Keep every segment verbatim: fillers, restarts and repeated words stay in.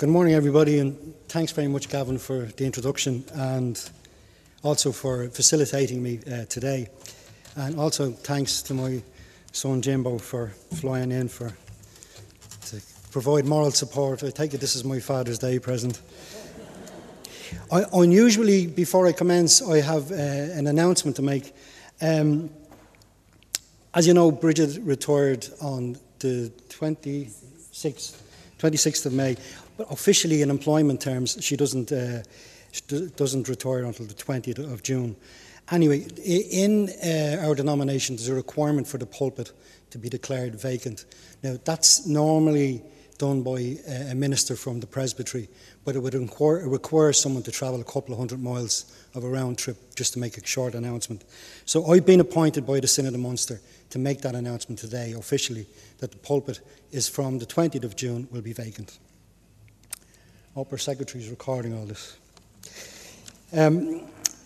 Good morning, everybody, and thanks very much, Gavin, for the introduction and also for facilitating me uh, today. And also thanks to my son Jimbo for flying in for to provide moral support. I take it this is my Father's Day present. I, unusually, before I commence, I have uh, an announcement to make. Um, as you know, Bridget retired on the twenty-sixth, twenty-sixth of May. But officially, in employment terms, she doesn't uh, she doesn't retire until the twentieth of June. Anyway, in uh, our denomination, there's a requirement for the pulpit to be declared vacant. Now, that's normally done by a minister from the presbytery, but it would require, require someone to travel a couple of hundred miles of a round trip just to make a short announcement. So I've been appointed by the Synod of Munster to make that announcement today, officially, that the pulpit is from the twentieth of June, will be vacant. Hope our secretary is recording all this. Um,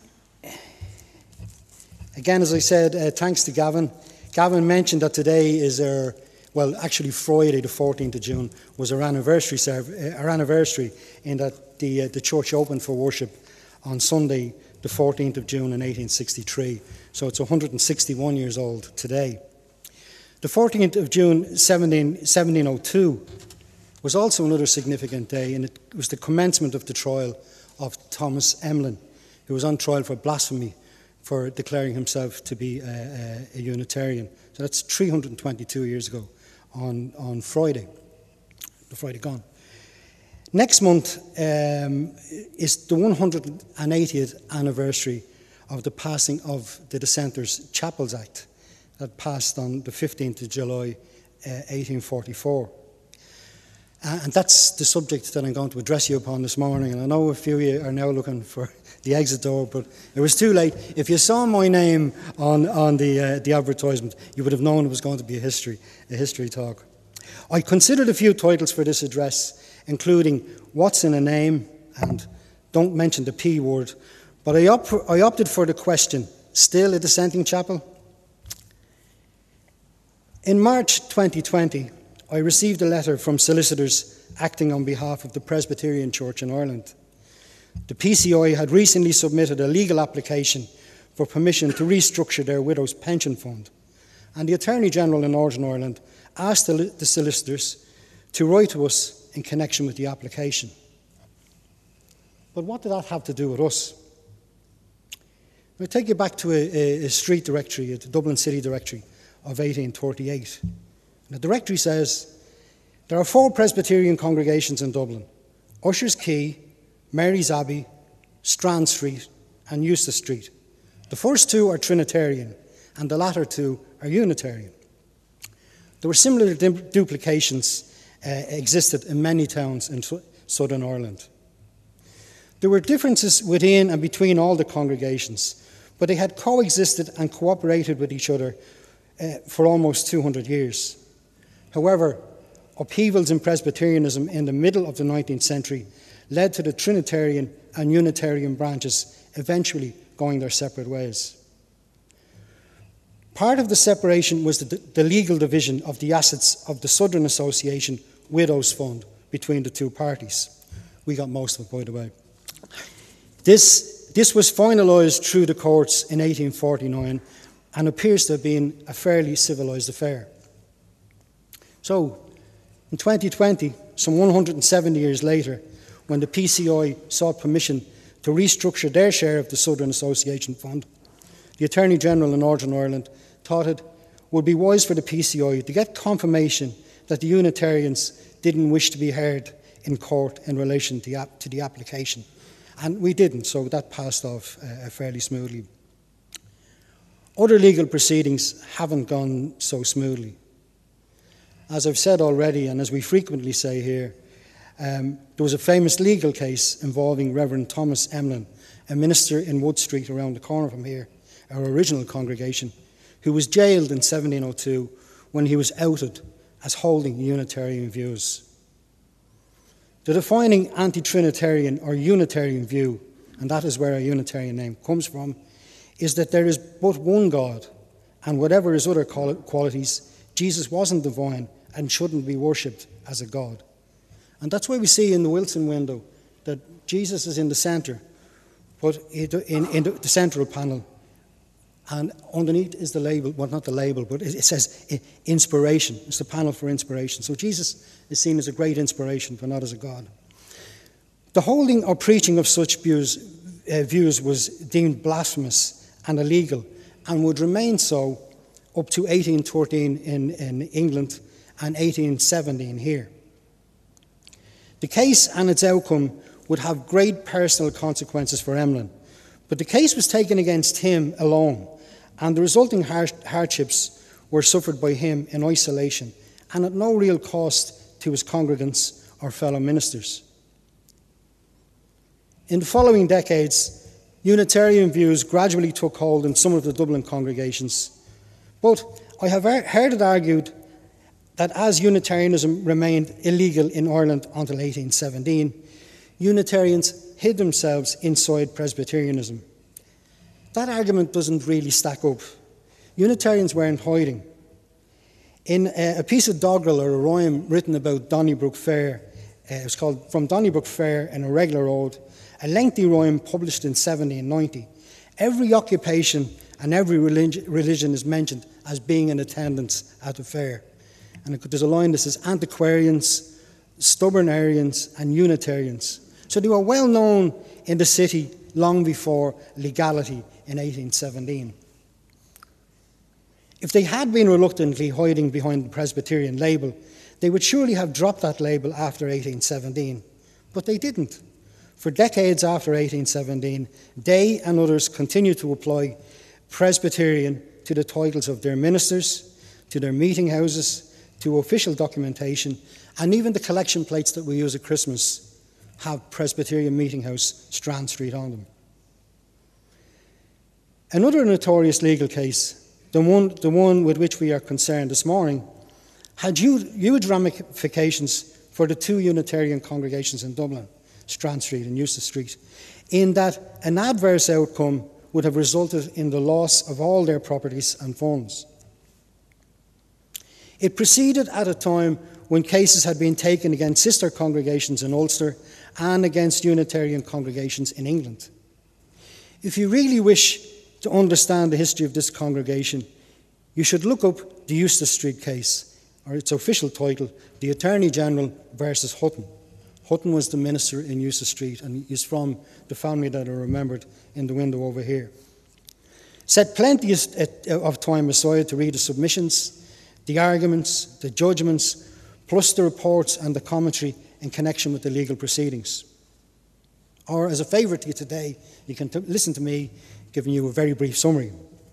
again, as I said, uh, thanks to Gavin. Gavin mentioned that today is our, well, actually Friday, the fourteenth of June, was our anniversary, serve, uh, our anniversary in that the uh, the church opened for worship on Sunday, the fourteenth of June in eighteen sixty-three. So it's one hundred sixty-one years old today. The fourteenth of June, seventeen oh two. Was also another significant day, and it was the commencement of the trial of Thomas Emlyn, who was on trial for blasphemy for declaring himself to be a, a, a Unitarian. So that's three hundred twenty-two years ago on, on Friday, the Friday gone. Next month um, is the one hundred eightieth anniversary of the passing of the Dissenters' Chapels Act that passed on the fifteenth of July, uh, eighteen forty-four. Uh, and that's the subject that I'm going to address you upon this morning. And I know a few of you are now looking for the exit door, but it was too late. If you saw my name on, on the, uh, the advertisement, you would have known it was going to be a history, a history talk. I considered a few titles for this address, including What's in a Name and Don't Mention the P Word. But I, op- I opted for the question, Still a Dissenting Chapel? In March twenty twenty, I received a letter from solicitors acting on behalf of the Presbyterian Church in Ireland. The P C I had recently submitted a legal application for permission to restructure their widow's pension fund, and the Attorney General in Northern Ireland asked the, the solicitors to write to us in connection with the application. But what did that have to do with us? I'll take you back to a, a street directory, the Dublin City Directory of eighteen thirty-eight. The directory says, there are four Presbyterian congregations in Dublin: Ushers Quay, Mary's Abbey, Strand Street and Eustace Street. The first two are Trinitarian and the latter two are Unitarian. There were similar du- duplications uh, existed in many towns in su- southern Ireland. There were differences within and between all the congregations, but they had coexisted and cooperated with each other uh, for almost two hundred years. However, upheavals in Presbyterianism in the middle of the nineteenth century led to the Trinitarian and Unitarian branches eventually going their separate ways. Part of the separation was the, the legal division of the assets of the Southern Association Widows Fund between the two parties. We got most of it, by the way. This, this was finalised through the courts in eighteen forty-nine and appears to have been a fairly civilised affair. So, in twenty twenty, some one hundred seventy years later, when the P C I sought permission to restructure their share of the Southern Association Fund, the Attorney General in Northern Ireland thought it would be wise for the P C I to get confirmation that the Unitarians didn't wish to be heard in court in relation to the, ap- to the application. And we didn't, so that passed off uh, fairly smoothly. Other legal proceedings haven't gone so smoothly. As I've said already, and as we frequently say here, um, there was a famous legal case involving Reverend Thomas Emlyn, a minister in Wood Street around the corner from here, our original congregation, who was jailed in seventeen oh two when he was outed as holding Unitarian views. The defining anti-Trinitarian or Unitarian view, and that is where our Unitarian name comes from, is that there is but one God, and whatever his other qualities, Jesus wasn't divine and shouldn't be worshipped as a God. And that's why we see in the Wilson window that Jesus is in the centre, but in, in the central panel. And underneath is the label, well, not the label, but it says inspiration. It's the panel for inspiration. So Jesus is seen as a great inspiration, but not as a God. The holding or preaching of such views, uh, views was deemed blasphemous and illegal, and would remain so up to eighteen thirteen in, in England and eighteen seventeen here. The case and its outcome would have great personal consequences for Emlyn, but the case was taken against him alone, and the resulting hardships were suffered by him in isolation and at no real cost to his congregants or fellow ministers. In the following decades, Unitarian views gradually took hold in some of the Dublin congregations, but I have heard it argued that as Unitarianism remained illegal in Ireland until eighteen seventeen, Unitarians hid themselves inside Presbyterianism. That argument doesn't really stack up. Unitarians weren't hiding. In a piece of doggerel or a rhyme written about Donnybrook Fair, uh, it was called From Donnybrook Fair in a Regular Ode, a lengthy rhyme published in seventeen ninety, every occupation and every religion is mentioned as being in attendance at the fair. And there's a line that says antiquarians, stubbornarians, and Unitarians. So they were well known in the city long before legality in eighteen seventeen. If they had been reluctantly hiding behind the Presbyterian label, they would surely have dropped that label after eighteen seventeen. But they didn't. For decades after eighteen seventeen, they and others continued to apply Presbyterian to the titles of their ministers, to their meeting houses, to official documentation, and even the collection plates that we use at Christmas have Presbyterian Meeting House, Strand Street on them. Another notorious legal case, the one, the one with which we are concerned this morning, had huge ramifications for the two Unitarian congregations in Dublin, Strand Street and Eustace Street, in that an adverse outcome would have resulted in the loss of all their properties and funds. It proceeded at a time when cases had been taken against sister congregations in Ulster and against Unitarian congregations in England. If you really wish to understand the history of this congregation, you should look up the Eustace Street case, or its official title, The Attorney General versus Hutton. Hutton was the minister in Eustace Street, and he's from the family that are remembered in the window over here. Set plenty of time aside to read the submissions, the arguments, the judgments, plus the reports and the commentary in connection with the legal proceedings. Or, as a favourite to you today, you can t- listen to me giving you a very brief summary.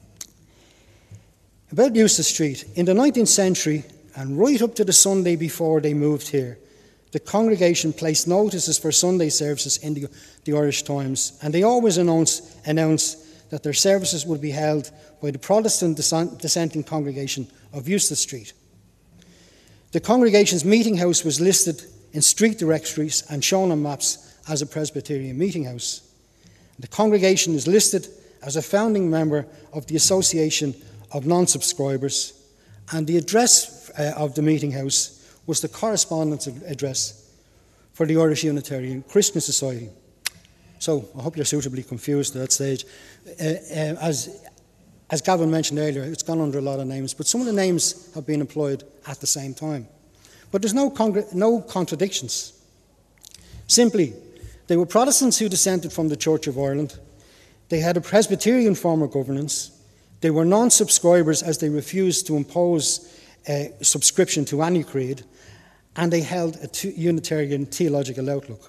About Eustace Street, in the nineteenth century, and right up to the Sunday before they moved here, the congregation placed notices for Sunday services in the, the Irish Times, and they always announced, announced that their services would be held by the Protestant dissenting congregation of Eustace Street. The congregation's meeting house was listed in street directories and shown on maps as a Presbyterian meeting house. The congregation is listed as a founding member of the Association of Non-Subscribers, and the address uh, of the meeting house was the correspondence address for the Irish Unitarian Christian Society. So I hope you're suitably confused at that stage. Uh, uh, as, as Gavin mentioned earlier, it's gone under a lot of names, but some of the names have been employed at the same time. But there's no, congr- no contradictions. Simply, they were Protestants who dissented from the Church of Ireland. They had a Presbyterian form of governance. They were non-subscribers as they refused to impose uh, subscription to any creed, and they held a t- Unitarian theological outlook.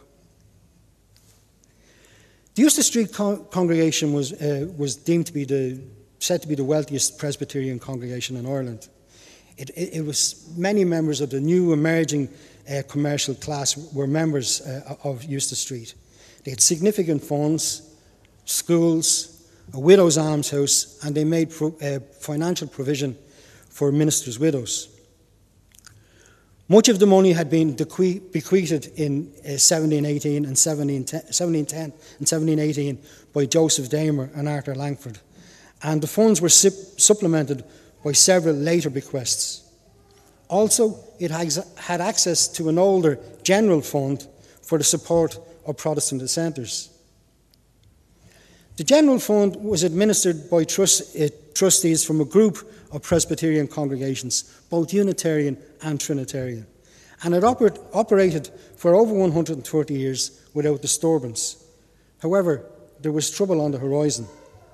The Eustace Street con- congregation was, uh, was deemed to be the, said to be the wealthiest Presbyterian congregation in Ireland. It, it, it was many members of the new emerging uh, commercial class were members uh, of Eustace Street. They had significant funds, schools, a widow's almshouse, and they made pro- uh, financial provision for ministers' widows. Much of the money had been beque- bequeathed in uh, seventeen eighteen and seventeen ten and seventeen eighteen by Joseph Damer and Arthur Langford, and the funds were sup- supplemented by several later bequests. Also, it has, had access to an older general fund for the support of Protestant dissenters. The general fund was administered by trust, uh, trustees from a group of Presbyterian congregations, both Unitarian and Trinitarian, and it oper- operated for over one hundred thirty years without disturbance. However, there was trouble on the horizon.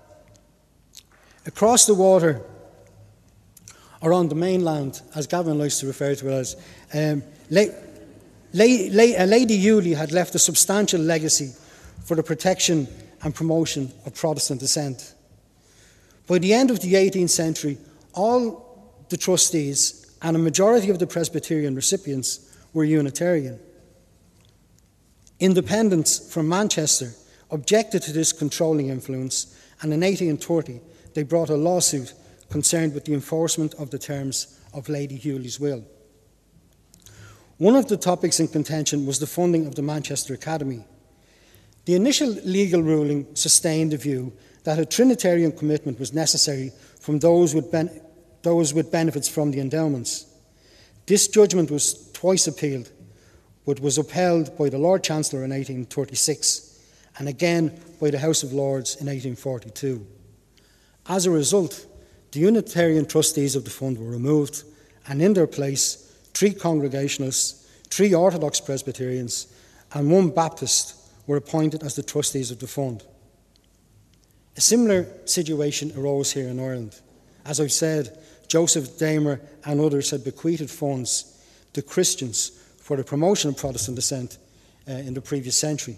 Across the water, or on the mainland, as Gavin likes to refer to it as, um, La- La- La- Lady Yulee had left a substantial legacy for the protection and promotion of Protestant dissent. By the end of the eighteenth century, all the trustees and a majority of the Presbyterian recipients were Unitarian. Independents from Manchester objected to this controlling influence, and in eighteen thirty they brought a lawsuit concerned with the enforcement of the terms of Lady Yulee's will. One of the topics in contention was the funding of the Manchester Academy. The initial legal ruling sustained the view that a Trinitarian commitment was necessary from those with, ben- those with benefits from the endowments. This judgment was twice appealed, but was upheld by the Lord Chancellor in eighteen thirty-six and again by the House of Lords in eighteen forty-two. As a result, the Unitarian trustees of the fund were removed, and in their place, three Congregationalists, three Orthodox Presbyterians, and one Baptist were appointed as the trustees of the fund. A similar situation arose here in Ireland. As I've said, Joseph Damer and others had bequeathed funds to Christians for the promotion of Protestant dissent uh, in the previous century.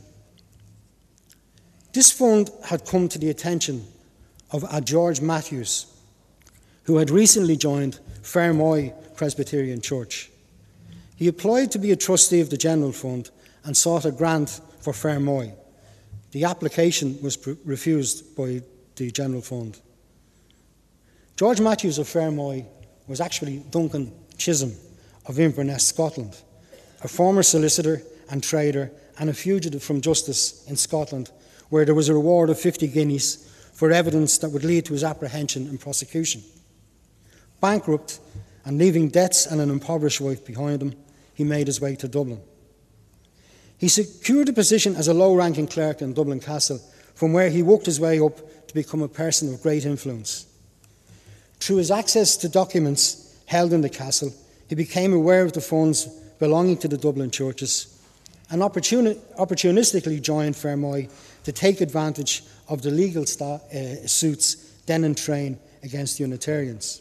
This fund had come to the attention of a George Matthews, who had recently joined Fermoy Presbyterian Church. He applied to be a trustee of the General Fund and sought a grant for Fermoy. The application was pr- refused by the General Fund. George Matthews of Fermoy was actually Duncan Chisholm of Inverness, Scotland, a former solicitor and trader and a fugitive from justice in Scotland, where there was a reward of fifty guineas for evidence that would lead to his apprehension and prosecution. Bankrupt and leaving debts and an impoverished wife behind him, he made his way to Dublin. He secured a position as a low-ranking clerk in Dublin Castle, from where he worked his way up to become a person of great influence. Through his access to documents held in the castle, he became aware of the funds belonging to the Dublin churches and opportuni- opportunistically joined Fermoy to take advantage of the legal sta- uh, suits then in train against Unitarians.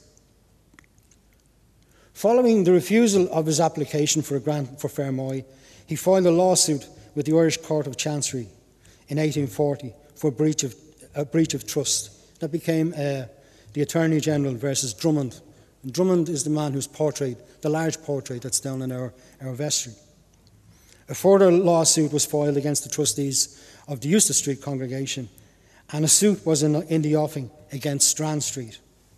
Following the refusal of his application for a grant for Fermoy, he filed a lawsuit with the Irish Court of Chancery in eighteen forty for breach of, a breach of trust. That became uh, the Attorney General versus Drummond. And Drummond is the man whose portrait, the large portrait that's down in our, our vestry. A further lawsuit was filed against the trustees of the Eustace Street congregation, and a suit was in, in the offing against Strand Street.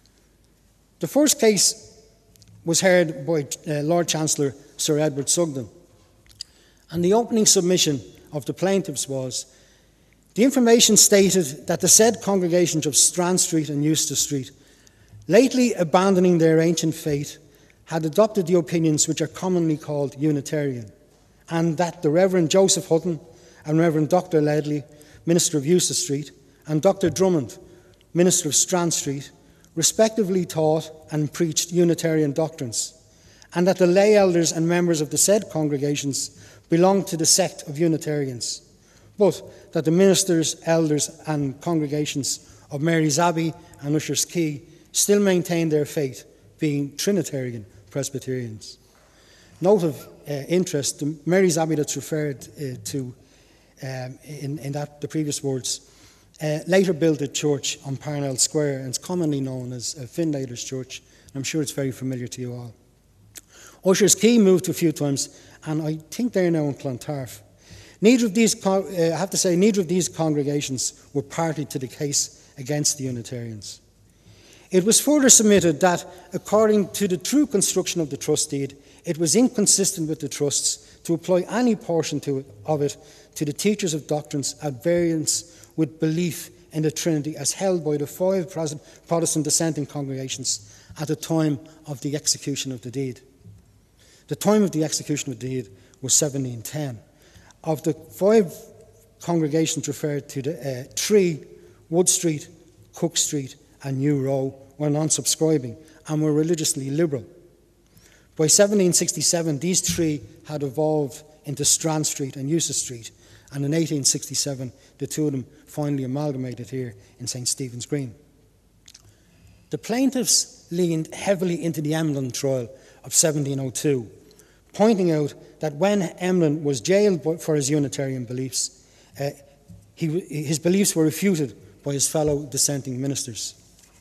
The first case was heard by uh, Lord Chancellor Sir Edward Sugden, and the opening submission of the plaintiffs was, the information stated that the said congregations of Strand Street and Eustace Street, lately abandoning their ancient faith, had adopted the opinions which are commonly called Unitarian, and that the Reverend Joseph Hutton and Reverend Doctor Ledley, Minister of Eustace Street, and Doctor Drummond, Minister of Strand Street, respectively taught and preached Unitarian doctrines, and that the lay elders and members of the said congregations belonged to the sect of Unitarians, but that the ministers, elders, and congregations of Mary's Abbey and Usher's Quay still maintained their faith, being Trinitarian Presbyterians. Note of uh, interest, the Mary's Abbey that's referred uh, to um, in, in that, the previous words, uh, later built a church on Parnell Square, and it's commonly known as uh, Finlayler's Church. I'm sure it's very familiar to you all. Usher's Quay moved a few times, and I think they're now in Clontarf. Neither of these, uh, I have to say, neither of these congregations were party to the case against the Unitarians. It was further submitted that, according to the true construction of the trust deed, it was inconsistent with the trusts to apply any portion to it, of it to the teachers of doctrines at variance with belief in the Trinity as held by the five Protestant dissenting congregations at the time of the execution of the deed. The time of the execution of the deed was seventeen ten. Of the five congregations referred to, the uh, three, Wood Street, Cook Street and New Row, were non-subscribing and were religiously liberal. By seventeen sixty-seven, these three had evolved into Strand Street and Eustace Street, and in eighteen sixty-seven, the two of them finally amalgamated here in Saint Stephen's Green. The plaintiffs leaned heavily into the Emlyn trial of seventeen oh two, pointing out that when Emlyn was jailed for his Unitarian beliefs, uh, he, his beliefs were refuted by his fellow dissenting ministers.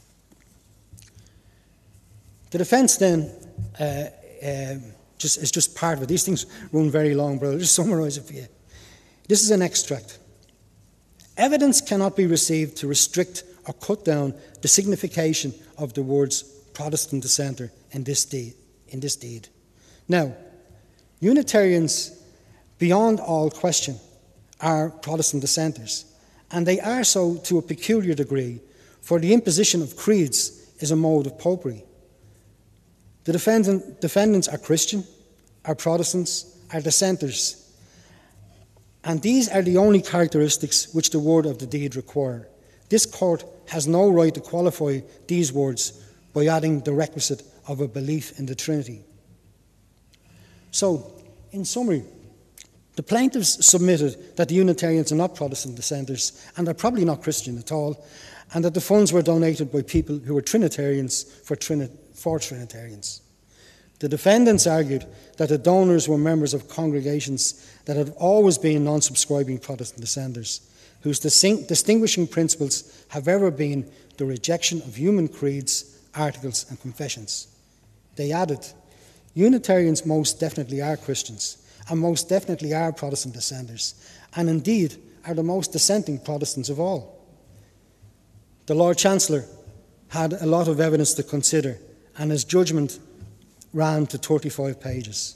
The defence then uh, uh, just, is just part of it. These things run very long, but I'll just summarise it for you. This is an extract. Evidence cannot be received to restrict or cut down the signification of the words Protestant dissenter in this deed. In this deed. Now, Unitarians, beyond all question, are Protestant dissenters, and they are so to a peculiar degree, for the imposition of creeds is a mode of popery. The defendant, defendants are Christian, are Protestants, are dissenters, and these are the only characteristics which the word of the deed require. This court has no right to qualify these words by adding the requisite of a belief in the Trinity. So, in summary, the plaintiffs submitted that the Unitarians are not Protestant dissenters and are probably not Christian at all, and that the funds were donated by people who were Trinitarians for, Trini- for Trinitarians. The defendants argued that the donors were members of congregations that had always been non-subscribing Protestant dissenters, whose distinct, distinguishing principles have ever been the rejection of human creeds, articles and confessions. They added, Unitarians most definitely are Christians, and most definitely are Protestant dissenters, and indeed are the most dissenting Protestants of all. The Lord Chancellor had a lot of evidence to consider, and his judgment ran to thirty-five pages.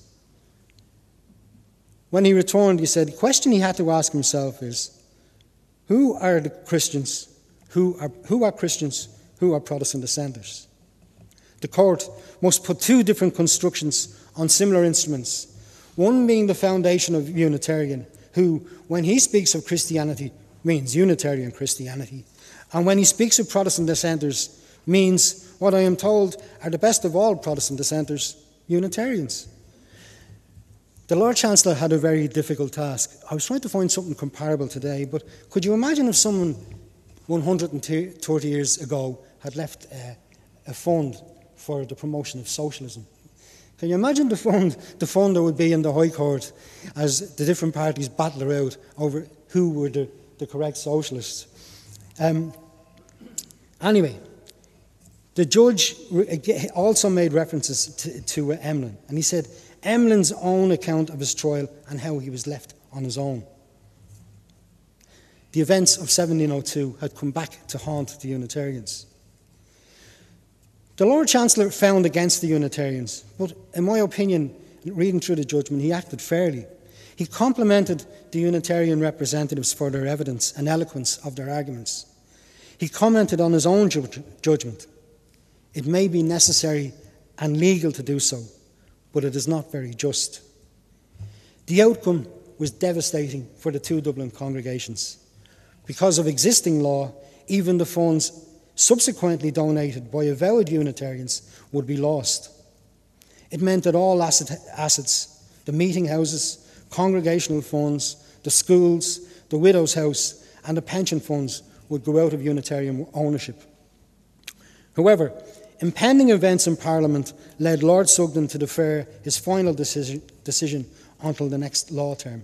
When he returned, he said, the question he had to ask himself is, who are the Christians, who are, who are Christians, who are Protestant dissenters? The court must put two different constructions on similar instruments, one being the foundation of Unitarian, who, when he speaks of Christianity, means Unitarian Christianity, and when he speaks of Protestant dissenters, means what I am told are the best of all Protestant dissenters, Unitarians. The Lord Chancellor had a very difficult task. I was trying to find something comparable today, but could you imagine if someone one hundred thirty years ago had left uh, a fund for the promotion of socialism? Can you imagine the fund, the fund that would be in the High Court as the different parties battle it out over who were the, the correct socialists? Um, anyway, the judge also made references to, to Emlyn, and he said Emlyn's own account of his trial and how he was left on his own. The events of seventeen oh two had come back to haunt the Unitarians. The Lord Chancellor found against the Unitarians, but in my opinion, reading through the judgment, he acted fairly. He complimented the Unitarian representatives for their evidence and eloquence of their arguments. He commented on his own ju- judgment. It may be necessary and legal to do so, but it is not very just. The outcome was devastating for the two Dublin congregations. Because of existing law, even the funds subsequently donated by avowed Unitarians would be lost. It meant that all asset, assets, the meeting houses, congregational funds, the schools, the widow's house and the pension funds would go out of Unitarian ownership. However, impending events in Parliament led Lord Sugden to defer his final decision, decision until the next law term.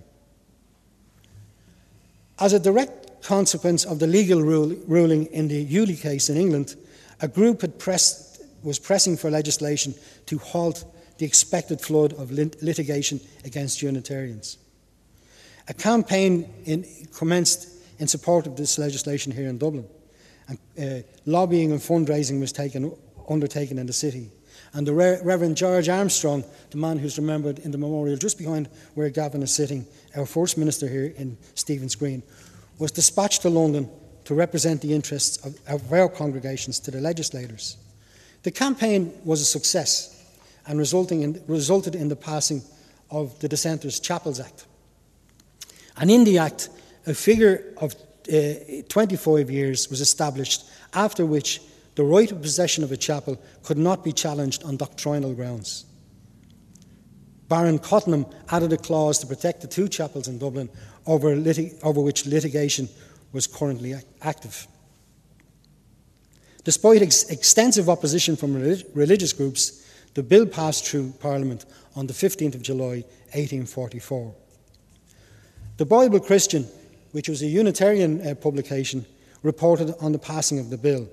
As a direct consequence of the legal rule, ruling in the Yulee case in England, a group had pressed, was pressing for legislation to halt the expected flood of lit- litigation against Unitarians. A campaign in, commenced in support of this legislation here in Dublin, and uh, lobbying and fundraising was taken, undertaken in the city. And the Re- Reverend George Armstrong, the man who's remembered in the memorial just behind where Gavin is sitting, our First Minister here in Stephen's Green, was dispatched to London to represent the interests of, of our congregations to the legislators. The campaign was a success, and resulting in, resulted in the passing of the Dissenters' Chapels Act. And in the Act, a figure of uh, twenty-five years was established, after which the right of possession of a chapel could not be challenged on doctrinal grounds. Baron Cottenham added a clause to protect the two chapels in Dublin over, lit- over which litigation was currently ac- active. Despite ex- extensive opposition from relig- religious groups, the bill passed through Parliament on the fifteenth of July, eighteen forty-four. The Bible Christian, which was a Unitarian uh, publication, reported on the passing of the bill.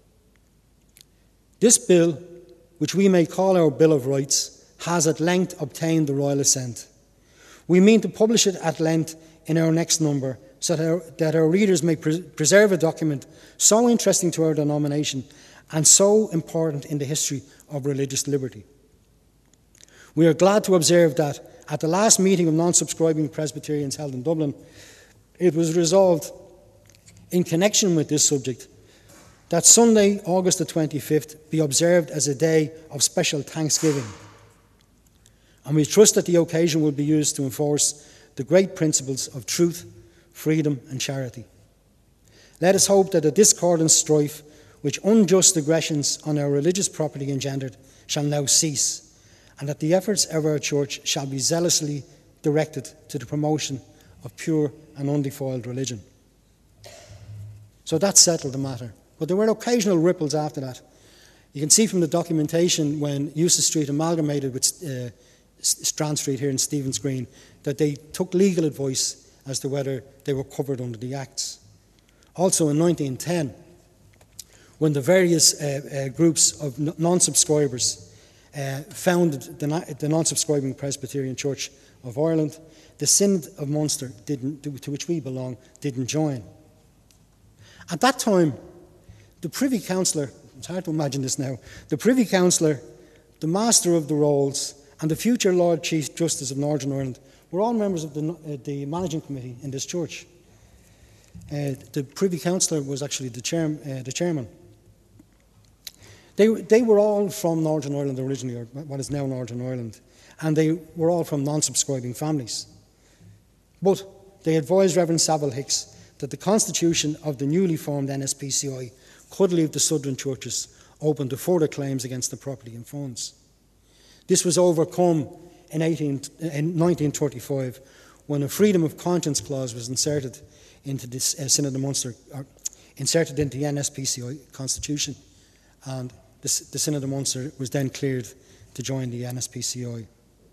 This bill, which we may call our Bill of Rights, has at length obtained the royal assent. We mean to publish it at length in our next number, so that our, that our readers may pre- preserve a document so interesting to our denomination and so important in the history of religious liberty. We are glad to observe that at the last meeting of non-subscribing Presbyterians held in Dublin, it was resolved in connection with this subject that Sunday, August the twenty-fifth, be observed as a day of special thanksgiving. And we trust that the occasion will be used to enforce the great principles of truth, freedom and charity. Let us hope that the discord and strife which unjust aggressions on our religious property engendered shall now cease, and that the efforts of our church shall be zealously directed to the promotion of pure and undefiled religion. So that settled the matter. But there were occasional ripples after that. You can see from the documentation when Eustace Street amalgamated with uh, Strand Street here in Stephen's Green that they took legal advice as to whether they were covered under the Acts. Also in nineteen ten, when the various uh, uh, groups of non-subscribers uh, founded the, the non-subscribing Presbyterian Church of Ireland, the Synod of Munster, didn't, to which we belong, didn't join. At that time, the Privy Councillor, it's hard to imagine this now, the Privy Councillor, the Master of the Rolls, and the future Lord Chief Justice of Northern Ireland were all members of the, uh, the managing committee in this church. Uh, the Privy Councillor was actually the, chair, uh, the chairman. They, they were all from Northern Ireland originally, or what is now Northern Ireland, and they were all from non-subscribing families. But they advised Reverend Saville Hicks that the constitution of the newly formed N S P C I could leave the southern churches open to further claims against the property and funds. This was overcome in, eighteen, in nineteen thirty-five when a freedom of conscience clause was inserted into this uh, Synod of Munster, or inserted into the N S P C I constitution, and the, the Synod of Munster was then cleared to join the N S P C I.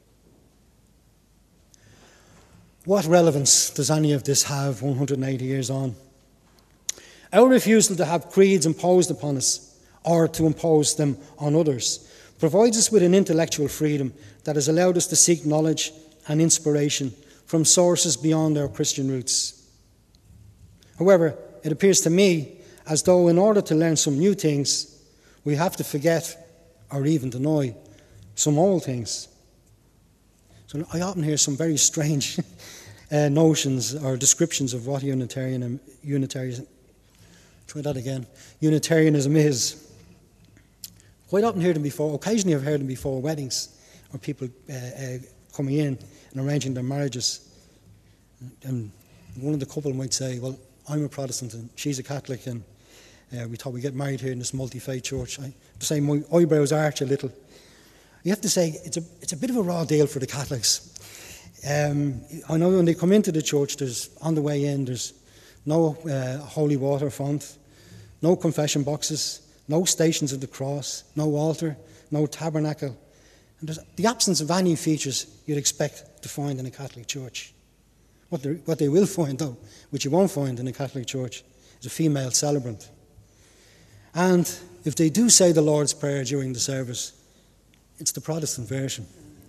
What relevance does any of this have one hundred eighty years on? Our refusal to have creeds imposed upon us, or to impose them on others, provides us with an intellectual freedom that has allowed us to seek knowledge and inspiration from sources beyond our Christian roots. However, it appears to me as though in order to learn some new things, we have to forget or even deny some old things. So I often hear some very strange uh, notions or descriptions of what Unitarian, Unitarianism, try that again, Unitarianism is. Quite often hear them before, occasionally I've heard them before weddings, or people uh, uh, coming in and arranging their marriages. And one of the couple might say, well, I'm a Protestant and she's a Catholic, and uh, we thought we'd get married here in this multi-faith church. I have to say my eyebrows arch a little. You have to say it's a, it's a bit of a raw deal for the Catholics. Um, I know when they come into the church, there's on the way in, there's no uh, holy water font, no confession boxes, no stations of the cross, no altar, no tabernacle. And there's the absence of any features you'd expect to find in a Catholic church. What, what they will find, though, which you won't find in a Catholic church, is a female celebrant. And if they do say the Lord's Prayer during the service, it's the Protestant version.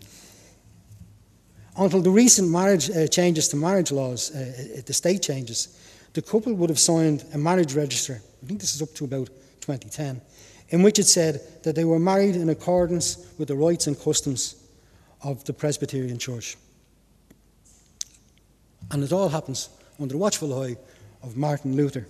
Until the recent marriage uh, changes to marriage laws, uh, the state changes, the couple would have signed a marriage register, I think this is up to about twenty ten, in which it said that they were married in accordance with the rights and customs of the Presbyterian Church. And it all happens under the watchful eye of Martin Luther.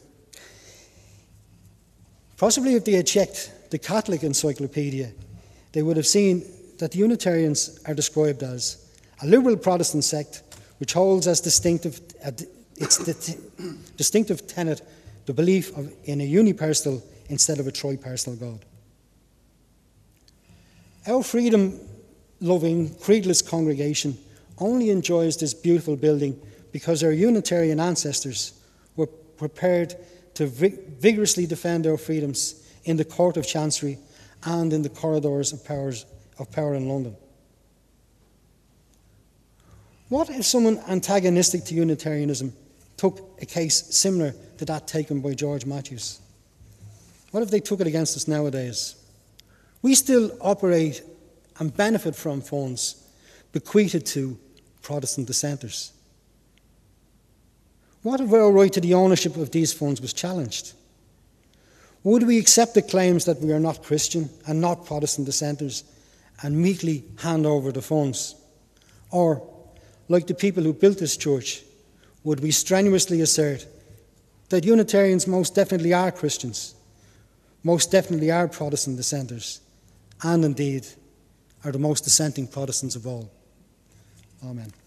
Possibly if they had checked the Catholic Encyclopedia, they would have seen that the Unitarians are described as a liberal Protestant sect which holds as distinctive uh, its distinctive tenet the belief of, in a unipersonal instead of a tripersonal God. Our freedom-loving, creedless congregation only enjoys this beautiful building because our Unitarian ancestors were prepared to vigorously defend our freedoms in the Court of Chancery and in the corridors of, powers, of power in London. What if someone antagonistic to Unitarianism took a case similar to that taken by George Matthews? What if they took it against us nowadays? We still operate and benefit from funds bequeathed to Protestant dissenters. What if our right to the ownership of these funds was challenged? Would we accept the claims that we are not Christian and not Protestant dissenters and meekly hand over the funds? Or, like the people who built this church, would we strenuously assert that Unitarians most definitely are Christians, most definitely are Protestant dissenters, and indeed are the most dissenting Protestants of all? Amen.